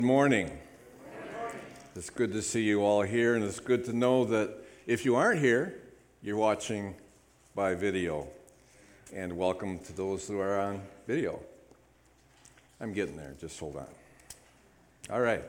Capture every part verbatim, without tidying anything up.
Good morning. It's good to see you all here, and it's good to know that if you aren't here, you're watching by video. And welcome to those who are on video. I'm getting there, just hold on. All right.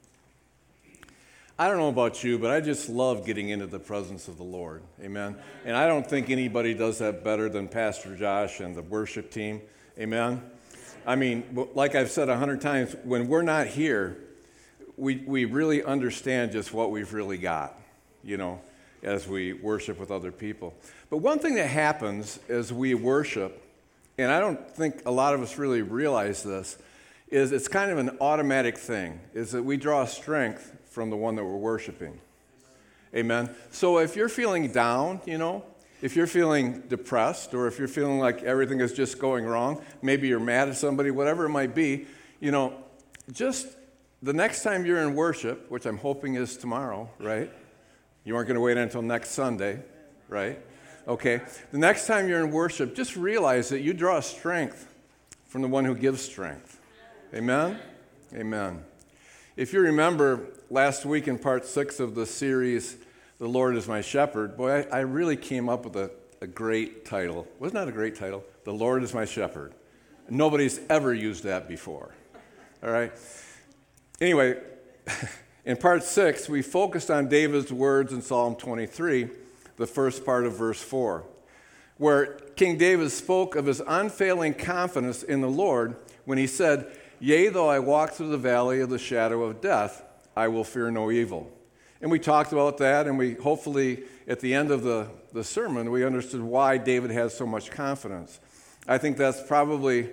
I don't know about you, but I just love getting into the presence of the Lord. Amen. And I don't think anybody does that better than Pastor Josh and the worship team. Amen. I mean, like I've said a hundred times, when we're not here, we we really understand just what we've really got, you know, as we worship with other people. But one thing that happens as we worship, and I don't think a lot of us really realize this, is it's kind of an automatic thing, is that we draw strength from the one that we're worshiping. Amen. So if you're feeling down, you know, if you're feeling depressed, or if you're feeling like everything is just going wrong, maybe you're mad at somebody, whatever it might be, you know, just the next time you're in worship, which I'm hoping is tomorrow, right? You aren't going to wait until next Sunday, right? Okay. The next time you're in worship, just realize that you draw strength from the one who gives strength. Amen? Amen. If you remember last week in part six of the series, The Lord is My Shepherd, boy, I, I really came up with a, a great title. Wasn't that a great title? The Lord is My Shepherd. Nobody's ever used that before. All right? Anyway, in part six, we focused on David's words in Psalm twenty-three, the first part of verse four, where King David spoke of his unfailing confidence in the Lord when he said, "Yea, though I walk through the valley of the shadow of death, I will fear no evil." And we talked about that, and we hopefully, at the end of the, the sermon, we understood why David has so much confidence. I think that's probably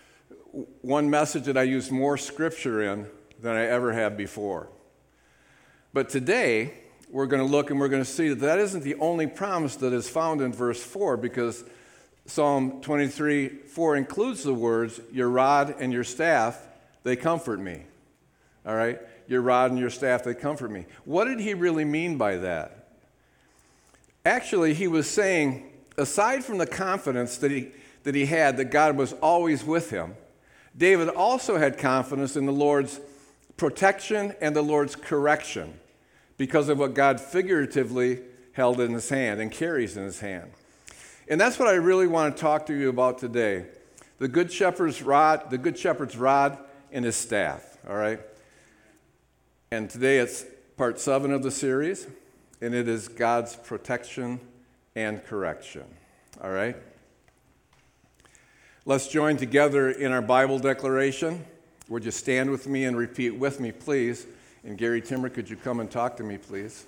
one message that I use more scripture in than I ever have before. But today, we're going to look and we're going to see that that isn't the only promise that is found in verse four, because Psalm twenty-three four includes the words, "Your rod and your staff, they comfort me." All right? Your rod and your staff, they comfort me. What did he really mean by that? Actually, he was saying, aside from the confidence that he, that he had that God was always with him, David also had confidence in the Lord's protection and the Lord's correction because of what God figuratively held in his hand and carries in his hand. And that's what I really want to talk to you about today. The good shepherd's rod, the good shepherd's rod and his staff, all right? And today it's part seven of the series, and it is God's protection and correction. All right? Let's join together in our Bible declaration. Would you stand with me and repeat with me, please? And Gary Timmer, could you come and talk to me, please?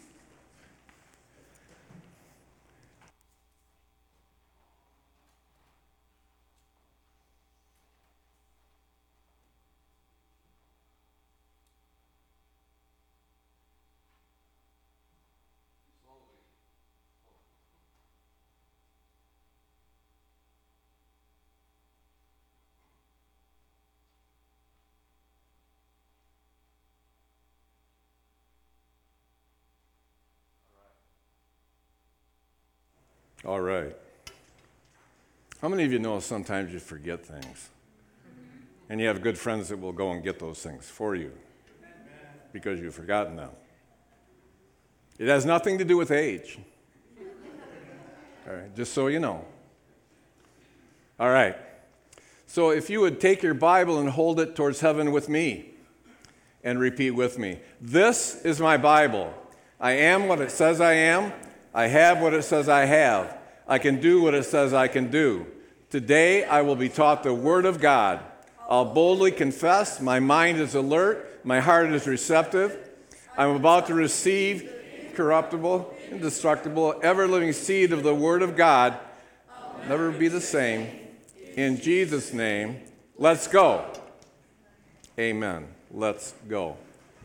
All right. How many of you know sometimes you forget things? And you have good friends that will go and get those things for you because you've forgotten them. It has nothing to do with age. All right, just so you know. All right. So if you would take your Bible and hold it towards heaven with me and repeat with me. This is my Bible. I am what it says I am. I have what it says I have. I can do what it says I can do. Today I will be taught the Word of God. I'll boldly confess. My mind is alert. My heart is receptive. I'm about to receive corruptible, indestructible, ever-living seed of the Word of God. Never be the same. In Jesus' name, let's go. Amen. Let's go.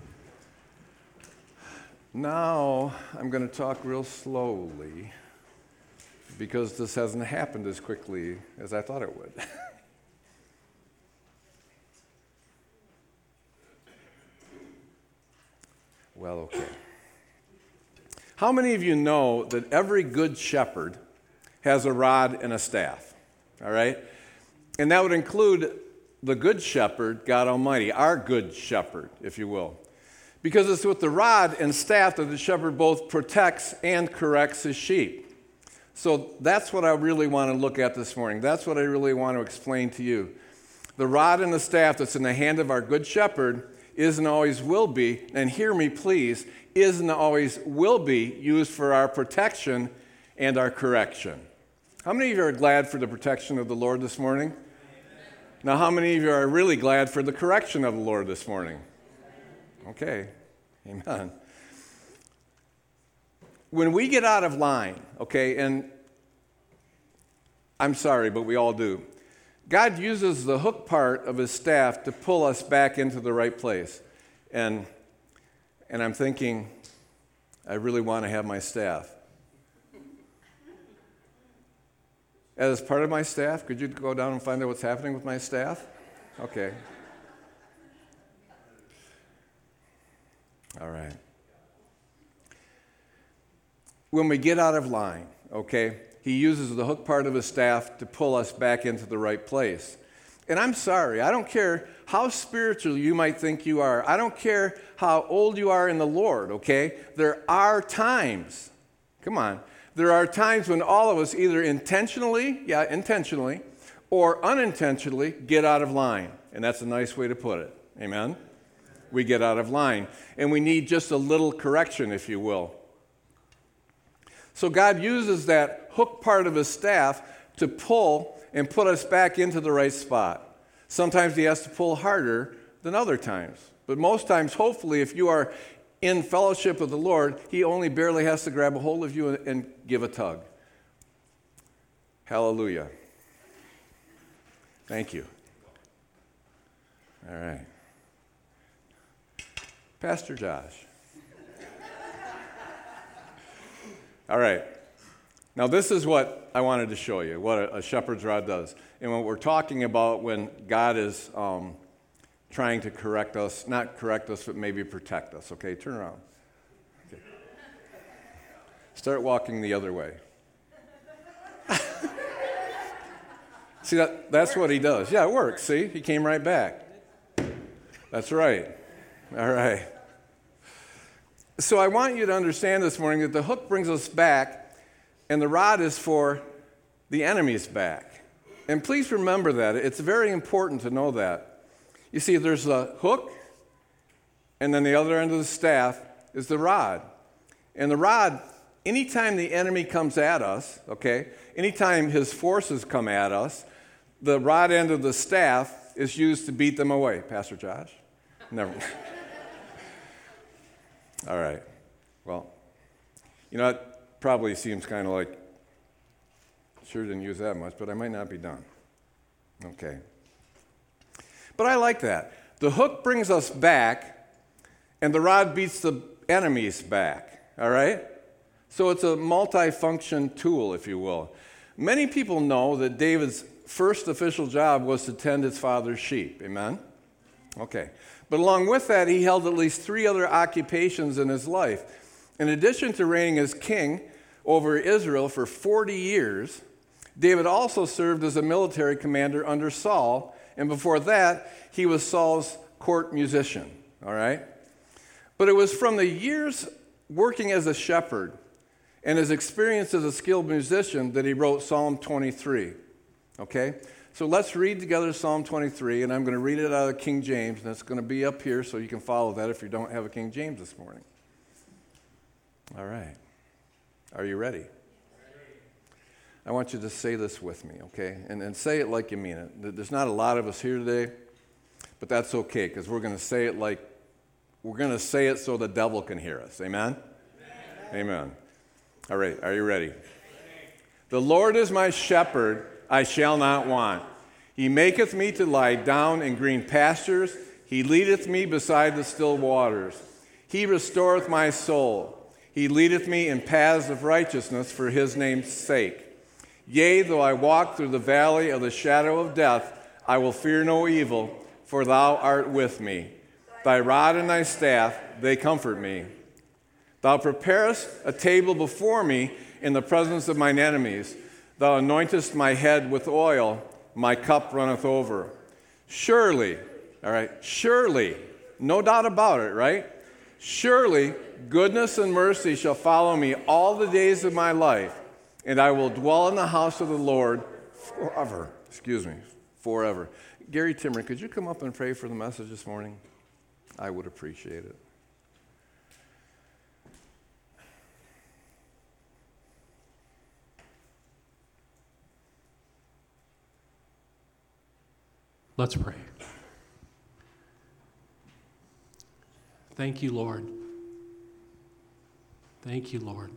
Now, I'm going to talk real slowly because this hasn't happened as quickly as I thought it would. Well, okay. How many of you know that every good shepherd has a rod and a staff? All right? And that would include the Good Shepherd, God Almighty, our Good Shepherd, if you will. Because it's with the rod and staff that the shepherd both protects and corrects his sheep. So that's what I really want to look at this morning. That's what I really want to explain to you. The rod and the staff that's in the hand of our Good Shepherd isn't always will be, and hear me please, isn't always will be used for our protection and our correction. How many of you are glad for the protection of the Lord this morning? Now, how many of you are really glad for the correction of the Lord this morning? Okay, amen. When we get out of line, okay, and I'm sorry, but we all do, God uses the hook part of his staff to pull us back into the right place. And, and I'm thinking, I really want to have my staff. As part of my staff, could you go down and find out what's happening with my staff? Okay. All right. When we get out of line, okay, he uses the hook part of his staff to pull us back into the right place. And I'm sorry, I don't care how spiritual you might think you are. I don't care how old you are in the Lord, okay? There are times, come on, there are times when all of us either intentionally, yeah, intentionally, or unintentionally get out of line. And that's a nice way to put it. Amen? We get out of line. And we need just a little correction, if you will. So God uses that hook part of his staff to pull and put us back into the right spot. Sometimes he has to pull harder than other times. But most times, hopefully, if you are in fellowship with the Lord, he only barely has to grab a hold of you and give a tug. Hallelujah. Thank you. All right. Pastor Josh. All right. Now, this is what I wanted to show you, what a, a shepherd's rod does. And what we're talking about when God is um, trying to correct us, not correct us, but maybe protect us. Okay, turn around. Okay. Start walking the other way. See, that, that's what he does. Yeah, it works. See, he came right back. That's right. All right. So I want you to understand this morning that the hook brings us back, and the rod is for the enemy's back. And please remember that. It's very important to know that. You see, there's a hook, and then the other end of the staff is the rod. And the rod, anytime the enemy comes at us, okay, anytime his forces come at us, the rod end of the staff is used to beat them away. Pastor Josh? Never. All right. Well, you know, it probably seems kind of like, sure didn't use that much, but I might not be done. Okay. But I like that. The hook brings us back, and the rod beats the enemies back. All right? So it's a multi-function tool, if you will. Many people know that David's first official job was to tend his father's sheep. Amen? Okay. But along with that, he held at least three other occupations in his life. In addition to reigning as king over Israel for forty years, David also served as a military commander under Saul, and before that, he was Saul's court musician, all right? But it was from the years working as a shepherd and his experience as a skilled musician that he wrote Psalm twenty-three, okay? So let's read together Psalm twenty-three, and I'm going to read it out of King James, and it's going to be up here so you can follow that if you don't have a King James this morning. All right. Are you ready? I want you to say this with me, okay? And, and say it like you mean it. There's not a lot of us here today, but that's okay, because we're going to say it like, we're going to say it so the devil can hear us. Amen? Amen. Amen. All right, are you ready? The Lord is my shepherd, I shall not want. He maketh me to lie down in green pastures. He leadeth me beside the still waters. He restoreth my soul. He leadeth me in paths of righteousness for his name's sake. Yea, though I walk through the valley of the shadow of death, I will fear no evil, for thou art with me. Thy rod and thy staff, they comfort me. Thou preparest a table before me in the presence of mine enemies. Thou anointest my head with oil, my cup runneth over. Surely, all right, surely, no doubt about it, right? Surely goodness and mercy shall follow me all the days of my life, and I will dwell in the house of the Lord forever. Excuse me, forever. Gary Timmer, could you come up and pray for the message this morning? I would appreciate it. Let's pray. Thank you, Lord. Thank you, Lord.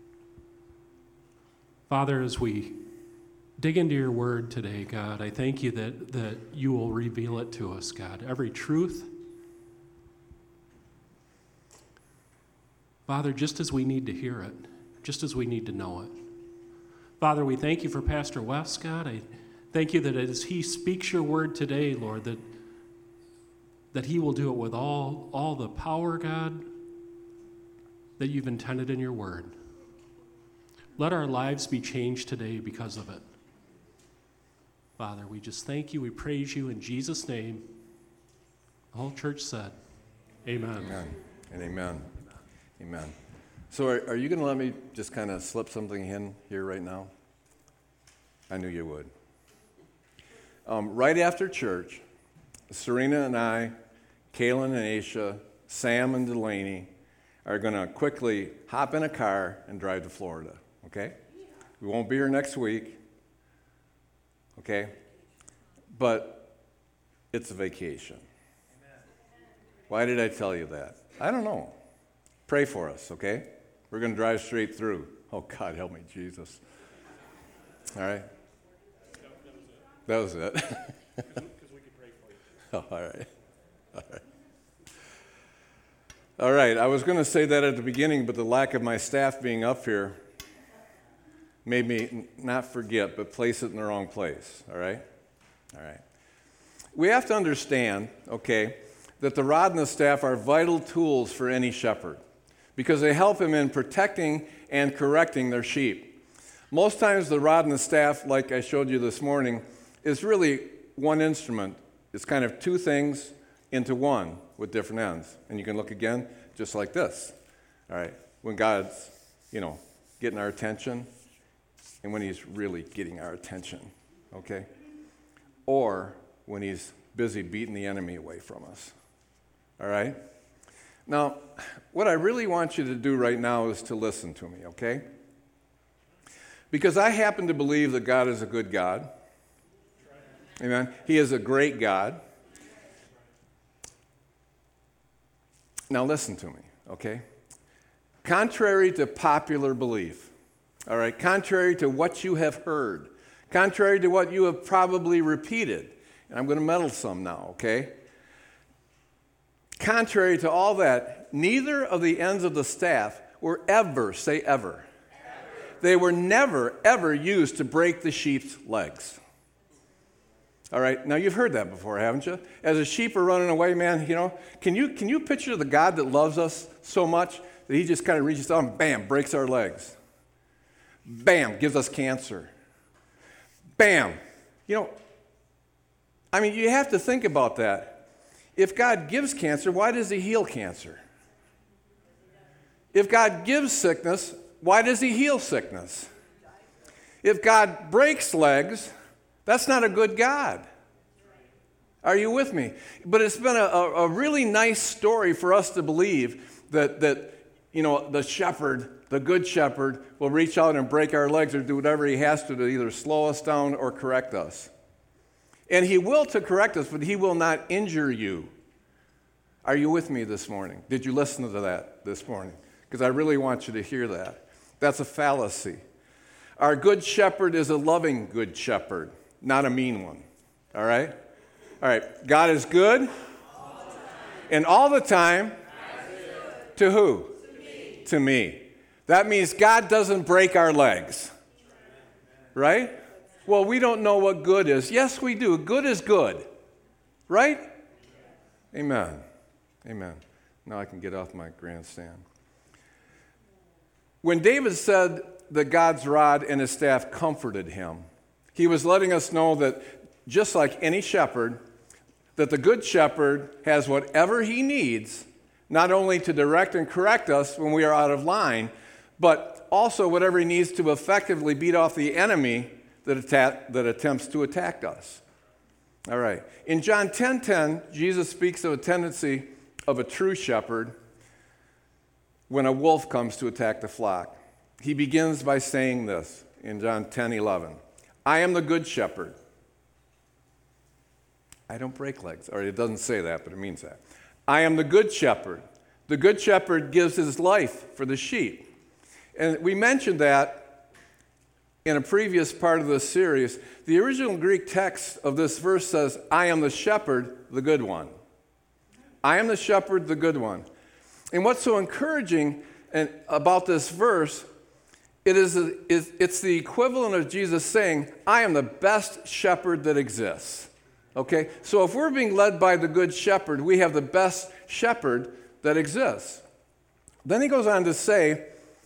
Father, as we dig into your word today, God, I thank you that, that you will reveal it to us, God. Every truth. Father, just as we need to hear it, just as we need to know it. Father, we thank you for Pastor Wes, God. I thank you that as he speaks your word today, Lord, that, that he will do it with all, all the power, God, that you've intended in your word. Let our lives be changed today because of it. Father, we just thank you. We praise you in Jesus' name. The whole church said, amen. Amen and amen. Amen. So are, are you going to let me just kind of slip something in here right now? I knew you would. Um, right after church, Serena and I, Kaylin and Aisha, Sam and Delaney are going to quickly hop in a car and drive to Florida, okay? We won't be here next week, okay? But it's a vacation. Why did I tell you that? I don't know. Pray for us, okay? We're going to drive straight through. Oh, God, help me, Jesus. All right? That was it. Because we could pray for you. Oh, all right. All right. All right. I was going to say that at the beginning, but the lack of my staff being up here made me not forget, but place it in the wrong place. All right? All right. We have to understand, okay, that the rod and the staff are vital tools for any shepherd because they help him in protecting and correcting their sheep. Most times the rod and the staff, like I showed you this morning, is really one instrument. It's kind of two things into one with different ends. And you can look again just like this. All right. When God's, you know, getting our attention and when he's really getting our attention. Okay? Or when he's busy beating the enemy away from us. All right? Now, what I really want you to do right now is to listen to me, okay? Because I happen to believe that God is a good God. Amen. He is a great God. Now listen to me, okay? Contrary to popular belief, all right, contrary to what you have heard, contrary to what you have probably repeated, and I'm going to meddle some now, okay? Contrary to all that, neither of the ends of the staff were ever, say ever, ever. They were never, ever used to break the sheep's legs. All right, now you've heard that before, haven't you? As the sheep are running away, man, you know, can you can you picture the God that loves us so much that he just kind of reaches down and bam, breaks our legs. Bam, gives us cancer. Bam. You know, I mean, you have to think about that. If God gives cancer, why does he heal cancer? If God gives sickness, why does he heal sickness? If God breaks legs, that's not a good God. Are you with me? But it's been a, a, a really nice story for us to believe that, that, you know, the shepherd, the good shepherd, will reach out and break our legs or do whatever he has to to either slow us down or correct us. And he will to correct us, but he will not injure you. Are you with me this morning? Did you listen to that this morning? Because I really want you to hear that. That's a fallacy. Our good shepherd is a loving good shepherd, not a mean one. All right? All right. God is good. All and all the time. To who? To me. To me. That means God doesn't break our legs. Right? Well, we don't know what good is. Yes, we do. Good is good. Right? Amen. Amen. Now I can get off my grandstand. When David said that God's rod and his staff comforted him, he was letting us know that just like any shepherd, that the Good Shepherd has whatever he needs, not only to direct and correct us when we are out of line, but also whatever he needs to effectively beat off the enemy that, attack, that attempts to attack us. All right. In John ten ten, Jesus speaks of a tendency of a true shepherd when a wolf comes to attack the flock. He begins by saying this in John ten eleven. I am the good shepherd. I don't break legs. Or it doesn't say that, but it means that. I am the good shepherd. The good shepherd gives his life for the sheep. And we mentioned that in a previous part of this series. The original Greek text of this verse says, I am the shepherd, the good one. I am the shepherd, the good one. And what's so encouraging about this verse, it is a, it's the equivalent of Jesus saying, I am the best shepherd that exists. Okay? So if we're being led by the good shepherd, we have the best shepherd that exists. Then he goes on to say,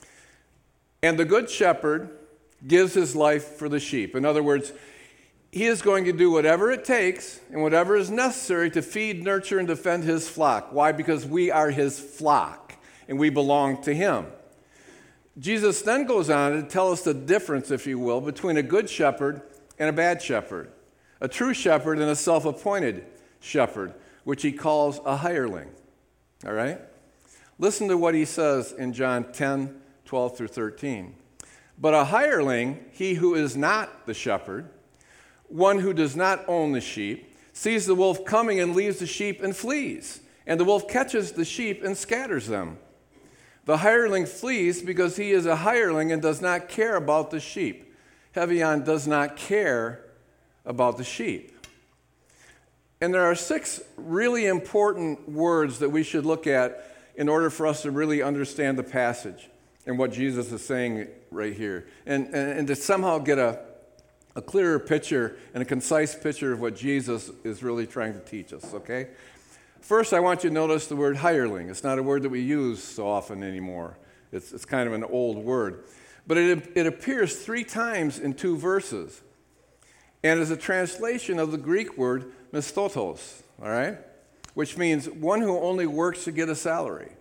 and the good shepherd gives his life for the sheep. In other words, he is going to do whatever it takes and whatever is necessary to feed, nurture, and defend his flock. Why? Because we are his flock and we belong to him. Jesus then goes on to tell us the difference, if you will, between a good shepherd and a bad shepherd. A true shepherd and a self-appointed shepherd, which he calls a hireling. All right? Listen to what he says in John ten, twelve through thirteen. But a hireling, he who is not the shepherd, one who does not own the sheep, sees the wolf coming and leaves the sheep and flees. And the wolf catches the sheep and scatters them. The hireling flees because he is a hireling and does not care about the sheep. Heavy on does not care about the sheep. And there are six really important words that we should look at in order for us to really understand the passage and what Jesus is saying right here. And, and, and to somehow get a, a clearer picture and a concise picture of what Jesus is really trying to teach us, okay? First, I want you to notice the word hireling. It's not a word that we use so often anymore. It's, it's kind of an old word. But it, it appears three times in two verses. And is a translation of the Greek word misthotos, all right? Which means one who only works to get a salary.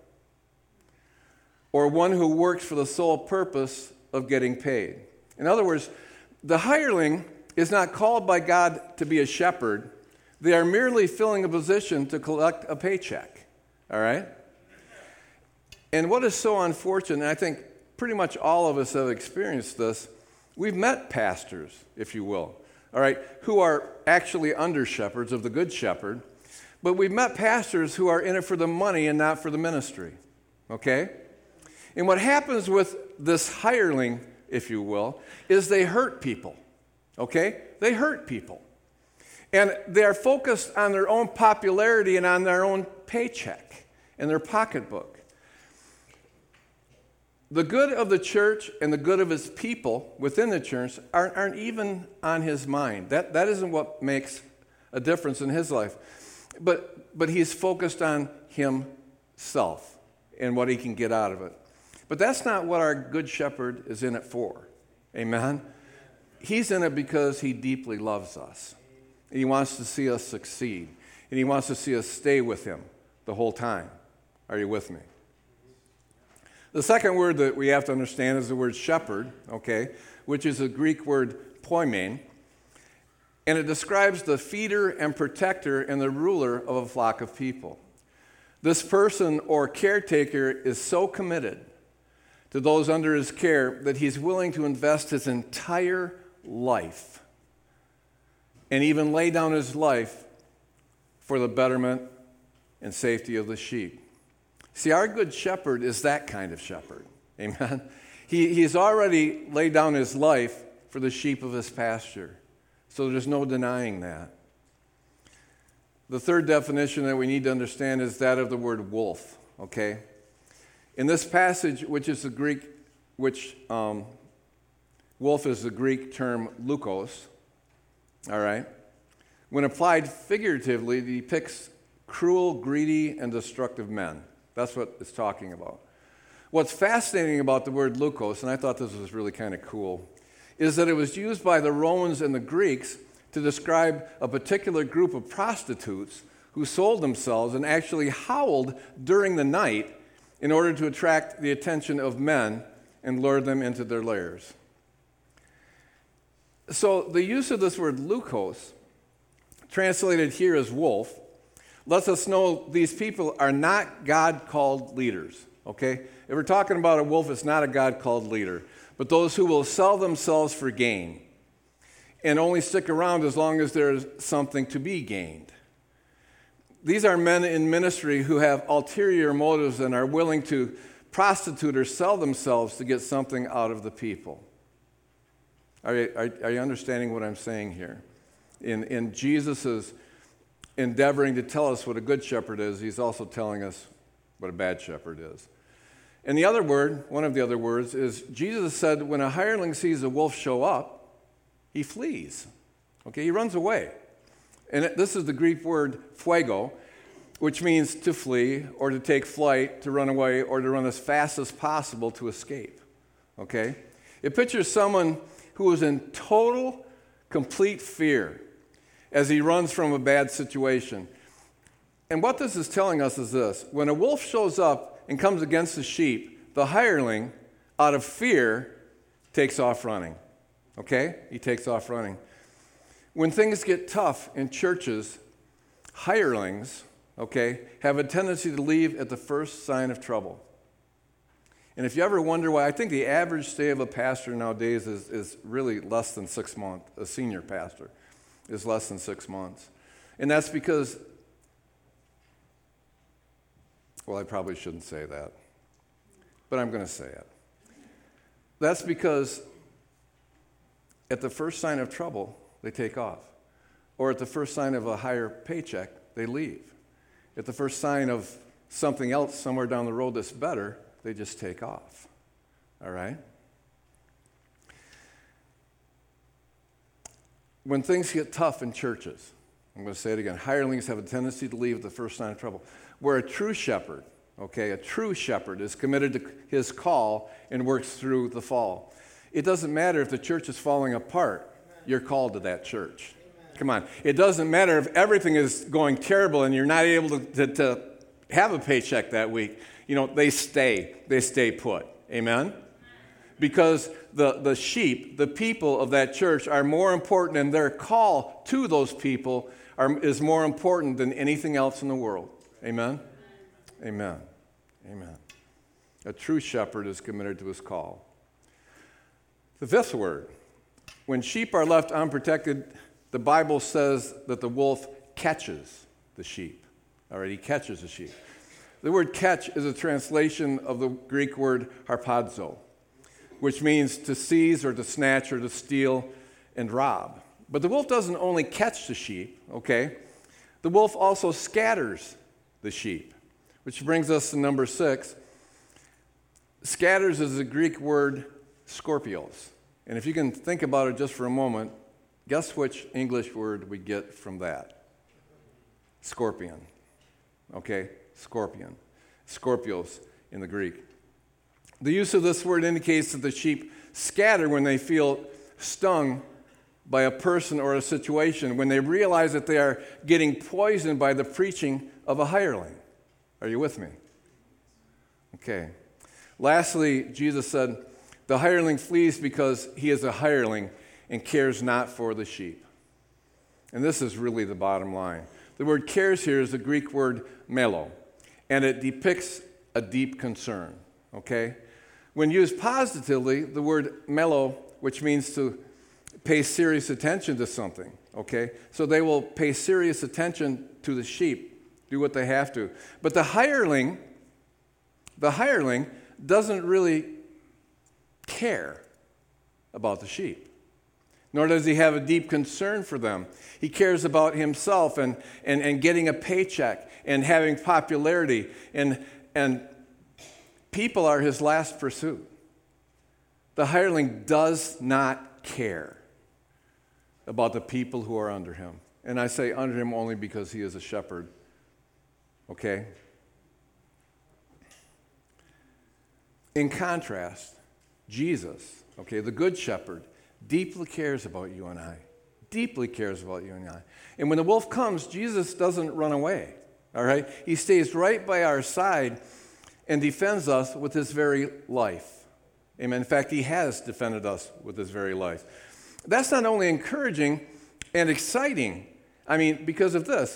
Or one who works for the sole purpose of getting paid. In other words, the hireling is not called by God to be a shepherd. They are merely filling a position to collect a paycheck, all right? And what is so unfortunate, and I think pretty much all of us have experienced this, we've met pastors, if you will, all right, who are actually under shepherds of the good shepherd, but we've met pastors who are in it for the money and not for the ministry, okay? And what happens with this hireling, if you will, is they hurt people, okay? They hurt people. And they're focused on their own popularity and on their own paycheck and their pocketbook. The good of the church and the good of his people within the church aren't, aren't even on his mind. That, that isn't what makes a difference in his life. But, but he's focused on himself and what he can get out of it. But that's not what our good shepherd is in it for. Amen? He's in it because he deeply loves us. And he wants to see us succeed. And he wants to see us stay with him the whole time. Are you with me? The second word that we have to understand is the word shepherd, okay, which is a Greek word poimen. And it describes the feeder and protector and the ruler of a flock of people. This person or caretaker is so committed to those under his care that he's willing to invest his entire life and even lay down his life for the betterment and safety of the sheep. See, our good shepherd is that kind of shepherd. Amen? He, he's already laid down his life for the sheep of his pasture. So there's no denying that. The third definition that we need to understand is that of the word wolf, okay? In this passage, which is the Greek, which um, wolf is the Greek term lukos, all right? When applied figuratively, it depicts cruel, greedy, and destructive men. That's what it's talking about. What's fascinating about the word lukos, and I thought this was really kind of cool, is that it was used by the Romans and the Greeks to describe a particular group of prostitutes who sold themselves and actually howled during the night in order to attract the attention of men and lure them into their lairs. So the use of this word leukos, translated here as wolf, lets us know these people are not God-called leaders, okay? If we're talking about a wolf, it's not a God-called leader, but those who will sell themselves for gain and only stick around as long as there's something to be gained. These are men in ministry who have ulterior motives and are willing to prostitute or sell themselves to get something out of the people. Are you, are, are you understanding what I'm saying here? In, in Jesus' endeavoring to tell us what a good shepherd is, he's also telling us what a bad shepherd is. And the other word, one of the other words, is Jesus said when a hireling sees a wolf show up, he flees. Okay, he runs away. And it, this is the Greek word fuego, which means to flee or to take flight, to run away, or to run as fast as possible to escape. Okay? It pictures someone who is in total, complete fear as he runs from a bad situation. And what this is telling us is this: when a wolf shows up and comes against the sheep, the hireling, out of fear, takes off running. Okay? He takes off running. When things get tough in churches, hirelings, okay, have a tendency to leave at the first sign of trouble. And if you ever wonder why, I think the average stay of a pastor nowadays is, is really less than six months. A senior pastor is less than six months. And that's because, well, I probably shouldn't say that, but I'm going to say it. That's because at the first sign of trouble, they take off. Or at the first sign of a higher paycheck, they leave. At the first sign of something else somewhere down the road that's better, they just take off. All right? When things get tough in churches, I'm going to say it again, hirelings have a tendency to leave at the first sign of trouble. Where a true shepherd, okay, a true shepherd is committed to his call and works through the fall. It doesn't matter if the church is falling apart. You're called to that church. Amen. Come on. It doesn't matter if everything is going terrible and you're not able to, to, to have a paycheck that week. You know, they stay. They stay put. Amen? Because the, the sheep, the people of that church are more important, and their call to those people are, is more important than anything else in the world. Amen? Amen. Amen. A true shepherd is committed to his call. The fifth word. When sheep are left unprotected, the Bible says that the wolf catches the sheep. All right, he catches the sheep. The word catch is a translation of the Greek word harpazo, which means to seize or to snatch or to steal and rob. But the wolf doesn't only catch the sheep, okay? The wolf also scatters the sheep, which brings us to number six. Scatters is the Greek word scorpios. And if you can think about it just for a moment, guess which English word we get from that? Scorpion. Okay? Scorpion. Scorpios in the Greek. The use of this word indicates that the sheep scatter when they feel stung by a person or a situation, when they realize that they are getting poisoned by the preaching of a hireling. Are you with me? Okay. Lastly, Jesus said, the hireling flees because he is a hireling and cares not for the sheep. And this is really the bottom line. The word cares here is the Greek word melo, and it depicts a deep concern, okay? When used positively, the word melo, which means to pay serious attention to something, okay? So they will pay serious attention to the sheep, do what they have to. But the hireling, the hireling doesn't really care about the sheep, nor does he have a deep concern for them. He cares about himself and, and, and getting a paycheck and having popularity, and, and people are his last pursuit. The hireling does not care about the people who are under him. And I say under him only because he is a shepherd, okay? In contrast, Jesus, okay, the good shepherd, deeply cares about you and I. deeply cares about you and I. And when the wolf comes, Jesus doesn't run away, all right? He stays right by our side and defends us with his very life. Amen. In fact, he has defended us with his very life. That's not only encouraging and exciting, I mean, because of this.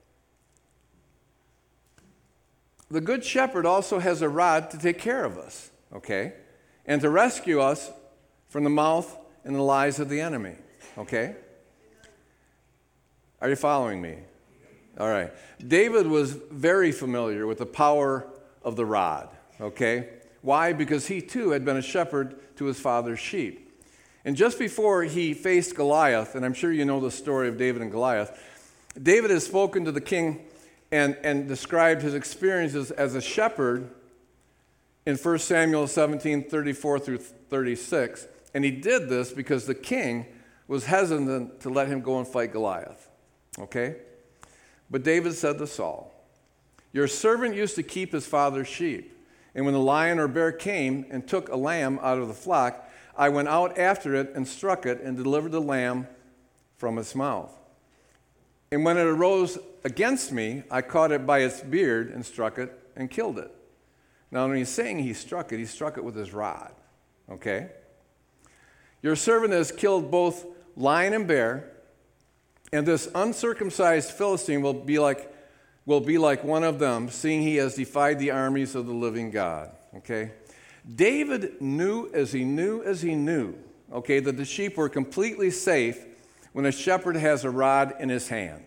The Good Shepherd also has a rod to take care of us, okay? And to rescue us from the mouth and the lies of the enemy, okay? Are you following me? All right. David was very familiar with the power of the rod, okay? Why? Because he too had been a shepherd to his father's sheep. And just before he faced Goliath, and I'm sure you know the story of David and Goliath, David has spoken to the king and, and described his experiences as a shepherd in First Samuel seventeen, thirty-four through thirty-six. And he did this because the king was hesitant to let him go and fight Goliath. Okay? But David said to Saul, "Your servant used to keep his father's sheep, and when the lion or bear came and took a lamb out of the flock, I went out after it and struck it and delivered the lamb from its mouth. And when it arose against me, I caught it by its beard and struck it and killed it." Now, when he's saying he struck it, he struck it with his rod. Okay? "Your servant has killed both lion and bear, and this uncircumcised Philistine will be like will be like one of them, seeing he has defied the armies of the living God." Okay? David knew as he knew as he knew, okay, that the sheep were completely safe when a shepherd has a rod in his hand.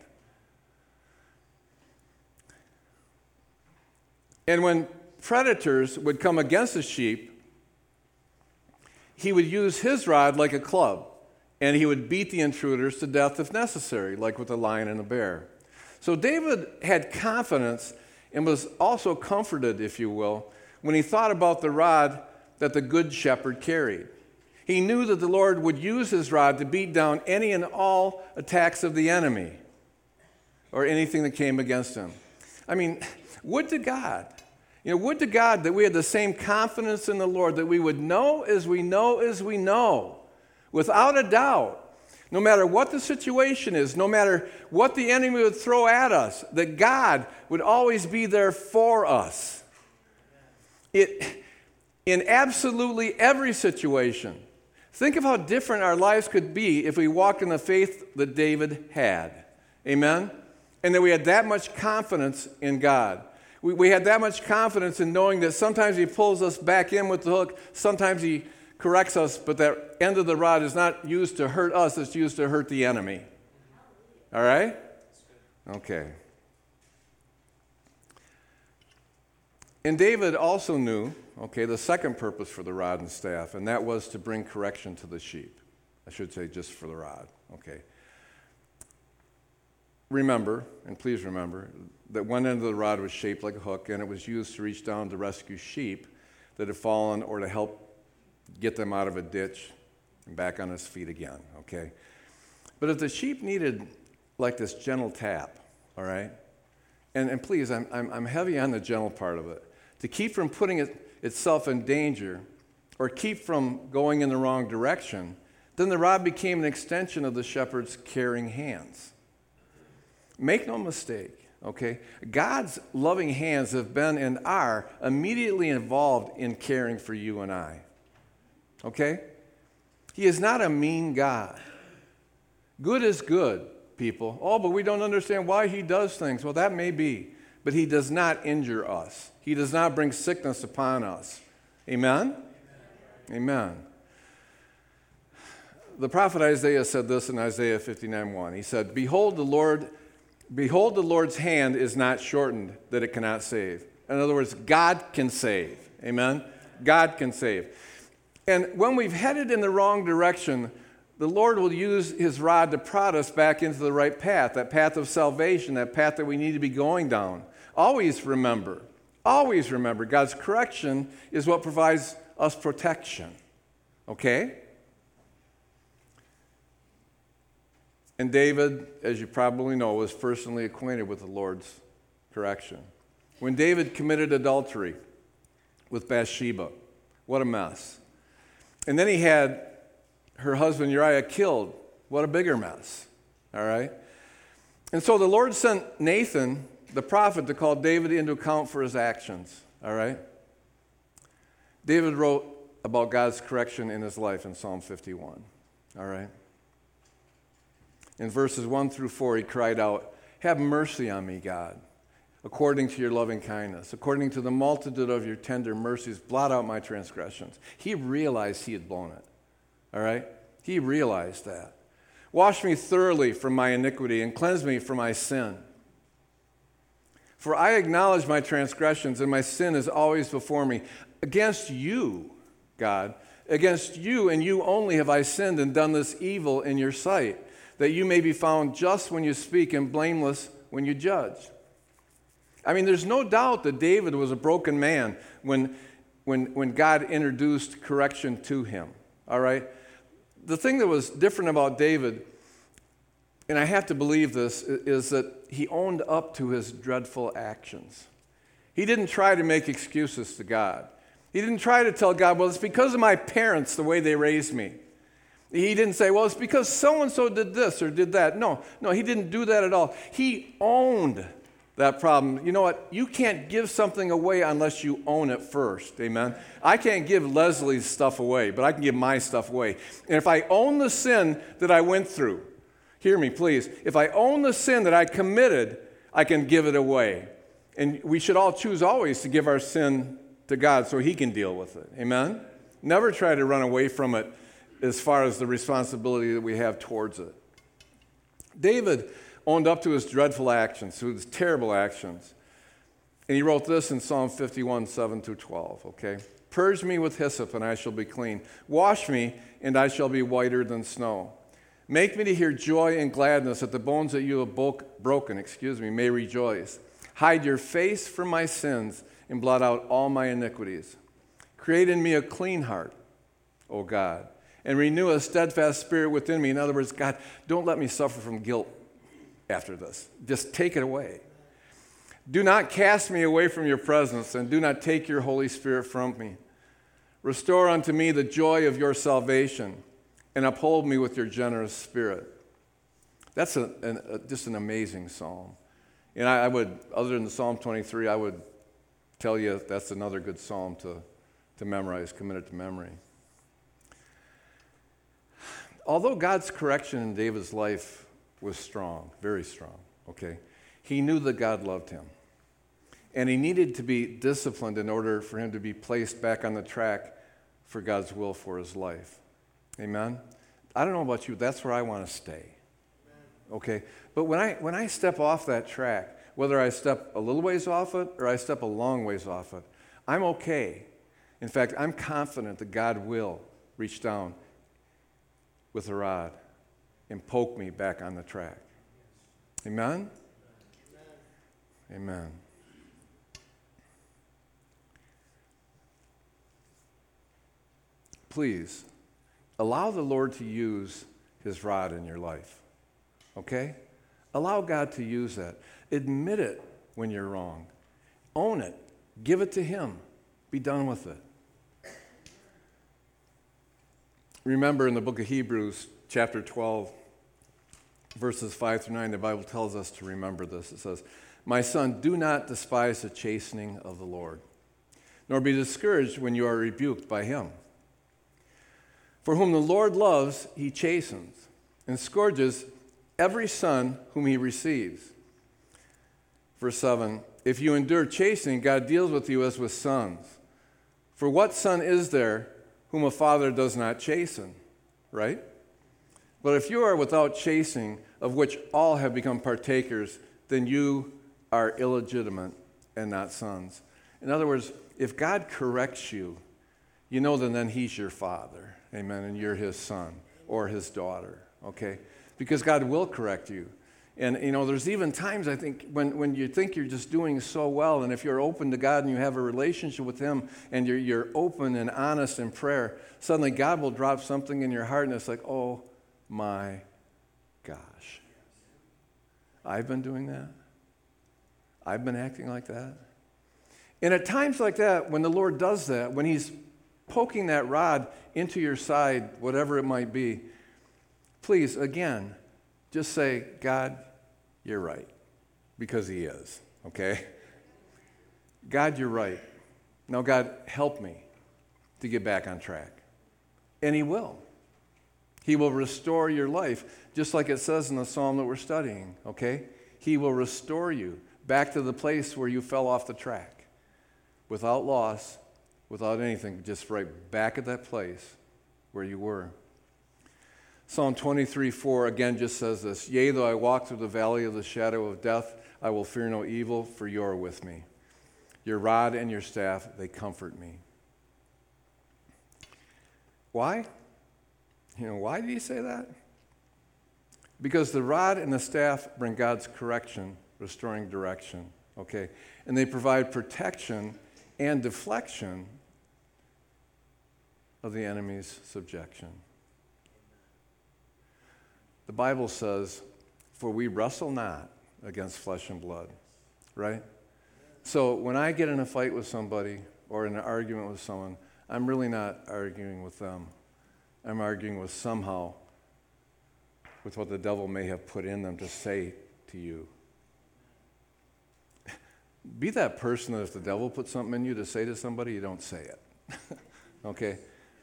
And when predators would come against the sheep, he would use his rod like a club, and he would beat the intruders to death if necessary, like with a lion and a bear. So David had confidence and was also comforted, if you will, when he thought about the rod that the Good Shepherd carried. He knew that the Lord would use his rod to beat down any and all attacks of the enemy or anything that came against him. I mean, would to God, you know, would to God that we had the same confidence in the Lord, that we would know as we know as we know, without a doubt, no matter what the situation is, no matter what the enemy would throw at us, that God would always be there for us. It, in absolutely every situation. Think of how different our lives could be if we walked in the faith that David had. Amen? And that we had that much confidence in God. We, we had that much confidence in knowing that sometimes he pulls us back in with the hook, sometimes he corrects us, but that end of the rod is not used to hurt us, it's used to hurt the enemy. All right? Okay. And David also knew, okay, the second purpose for the rod and staff, and that was to bring correction to the sheep. I should say just for the rod, okay. Remember, and please remember, that one end of the rod was shaped like a hook, and it was used to reach down to rescue sheep that had fallen or to help get them out of a ditch and back on his feet again, okay? But if the sheep needed like this gentle tap, all right, and, and please, I'm, I'm, I'm heavy on the gentle part of it, to keep from putting it, itself in danger or keep from going in the wrong direction, then the rod became an extension of the shepherd's caring hands. Make no mistake, okay? God's loving hands have been and are immediately involved in caring for you and I, okay? He is not a mean God. Good is good, people. Oh, but we don't understand why he does things. Well, that may be. But he does not injure us. He does not bring sickness upon us. Amen? Amen. Amen. The prophet Isaiah said this in Isaiah fifty-nine one. He said, Behold the Lord, behold the Lord's hand is not shortened that it cannot save. In other words, God can save. Amen? God can save. And when we've headed in the wrong direction, the Lord will use his rod to prod us back into the right path, that path of salvation, that path that we need to be going down. Always remember, always remember, God's correction is what provides us protection. Okay? And David, as you probably know, was personally acquainted with the Lord's correction. When David committed adultery with Bathsheba, what a mess. And then he had her husband Uriah killed What a bigger mess, all right? And so the Lord sent Nathan, the prophet, to call David into account for his actions, all right? David wrote about God's correction in his life in Psalm fifty-one, all right? In verses one through four, he cried out, "Have mercy on me, God, according to your loving kindness, according to the multitude of your tender mercies, blot out my transgressions." He realized he had blown it, all right? He realized that. "Wash me thoroughly from my iniquity and cleanse me from my sin. For I acknowledge my transgressions, and my sin is always before me. Against you, God, against you and you only have I sinned and done this evil in your sight, that you may be found just when you speak and blameless when you judge." I mean, there's no doubt that David was a broken man when, when, when God introduced correction to him, all right? The thing that was different about David, and I have to believe this, is that he owned up to his dreadful actions. He didn't try to make excuses to God. He didn't try to tell God, well, it's because of my parents, the way they raised me. He didn't say, well, it's because so-and-so did this or did that. No, no, he didn't do that at all. He owned that problem. You know what? You can't give something away unless you own it first. Amen? I can't give Leslie's stuff away, but I can give my stuff away. And if I own the sin that I went through, hear me, please. If I own the sin that I committed, I can give it away. And we should all choose always to give our sin to God so he can deal with it. Amen? Never try to run away from it as far as the responsibility that we have towards it. David owned up to his dreadful actions, to his terrible actions. And he wrote this in Psalm fifty-one, seven through twelve, okay? "Purge me with hyssop, and I shall be clean. Wash me, and I shall be whiter than snow. Make me to hear joy and gladness, that the bones that you have bo- broken, excuse me, may rejoice. Hide your face from my sins, and blot out all my iniquities. Create in me a clean heart, O God, and renew a steadfast spirit within me." In other words, God, don't let me suffer from guilt after this. Just take it away. "Do not cast me away from your presence, and do not take your Holy Spirit from me. Restore unto me the joy of your salvation, and uphold me with your generous spirit." That's a, an, a, just an amazing psalm. And I, I would, other than Psalm twenty-three, I would tell you that's another good psalm to, to memorize, commit it to memory. Although God's correction in David's life was strong, very strong, okay, he knew that God loved him. And he needed to be disciplined in order for him to be placed back on the track for God's will for his life. Amen? I don't know about you, that's where I want to stay. Okay? But when I when I step off that track, whether I step a little ways off it or I step a long ways off it, I'm okay. In fact, I'm confident that God will reach down with a rod and poke me back on the track. Amen? Amen. Amen. Please, allow the Lord to use his rod in your life. Okay? Allow God to use that. Admit it when you're wrong. Own it. Give it to him. Be done with it. Remember in the book of Hebrews, chapter twelve, verses five through nine, the Bible tells us to remember this. It says, "My son, do not despise the chastening of the Lord, nor be discouraged when you are rebuked by him. For whom the Lord loves, he chastens, and scourges every son whom he receives." Verse seven, "If you endure chastening, God deals with you as with sons. For what son is there whom a father does not chasten?" Right? "But if you are without chastening, of which all have become partakers, then you are illegitimate and not sons." In other words, if God corrects you, you know that then he's your father. Amen. And you're his son or his daughter. Okay? Because God will correct you. And, you know, there's even times, I think, when, when you think you're just doing so well, and if you're open to God and you have a relationship with him, and you're, you're open and honest in prayer, suddenly God will drop something in your heart, and it's like, oh my gosh. I've been doing that? I've been acting like that? And at times like that, when the Lord does that, when he's poking that rod into your side, whatever it might be, please, again, just say, God, you're right, because he is, okay? God, you're right. Now, God, help me to get back on track. And he will. He will restore your life, just like it says in the psalm that we're studying, okay? He will restore you back to the place where you fell off the track, without loss, without anything, just right back at that place where you were. Psalm twenty-three four again just says this, yea, though I walk through the valley of the shadow of death, I will fear no evil, for you are with me. Your rod and your staff, they comfort me. Why? You know, why did he say that? Because the rod and the staff bring God's correction, restoring direction, okay? And they provide protection and deflection of the enemy's subjection. The Bible says, for we wrestle not against flesh and blood, right? So when I get in a fight with somebody or in an argument with someone, I'm really not arguing with them. I'm arguing with somehow with what the devil may have put in them to say to you. Be that person that if the devil puts something in you to say to somebody, you don't say it. Okay?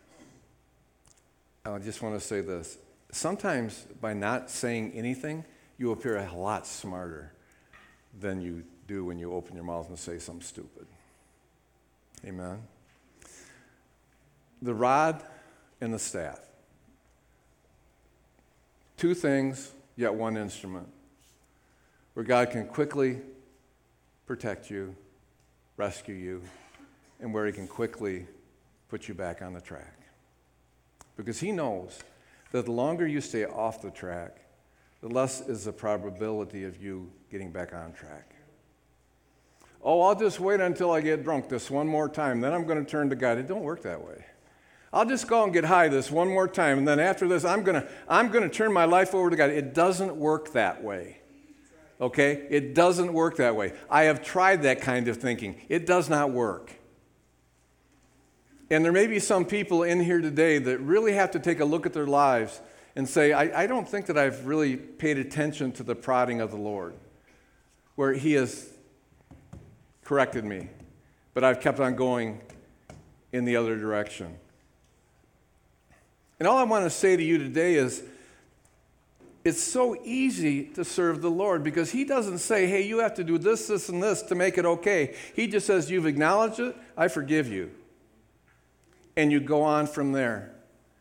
I just want to say this. Sometimes by not saying anything, you appear a lot smarter than you do when you open your mouth and say something stupid. Amen? The rod and the staff. Two things, yet one instrument, where God can quickly protect you, rescue you, and where he can quickly put you back on the track. Because he knows that the longer you stay off the track, the less is the probability of you getting back on track. Oh, I'll just wait until I get drunk this one more time, then I'm going to turn to God. It don't work that way. I'll just go and get high this one more time, and then after this, I'm going to I'm going to turn my life over to God. It doesn't work that way. Okay? It doesn't work that way. I have tried that kind of thinking. It does not work. And there may be some people in here today that really have to take a look at their lives and say, I, I don't think that I've really paid attention to the prodding of the Lord, where he has corrected me, but I've kept on going in the other direction. And all I want to say to you today is, it's so easy to serve the Lord because he doesn't say, hey, you have to do this, this, and this to make it okay. He just says, you've acknowledged it, I forgive you. And you go on from there.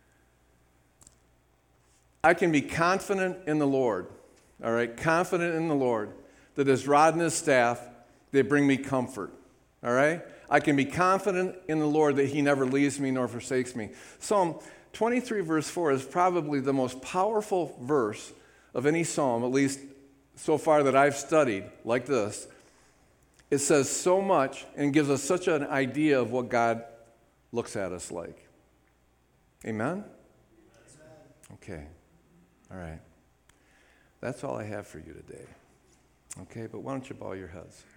I can be confident in the Lord, all right, confident in the Lord that his rod and his staff, they bring me comfort, all right? I can be confident in the Lord that he never leaves me nor forsakes me. Psalm twenty-three verse four is probably the most powerful verse of any psalm, at least so far that I've studied like this. It says so much and gives us such an idea of what God looks at us like. Amen? Okay. All right. That's all I have for you today. Okay, but why don't you bow your heads?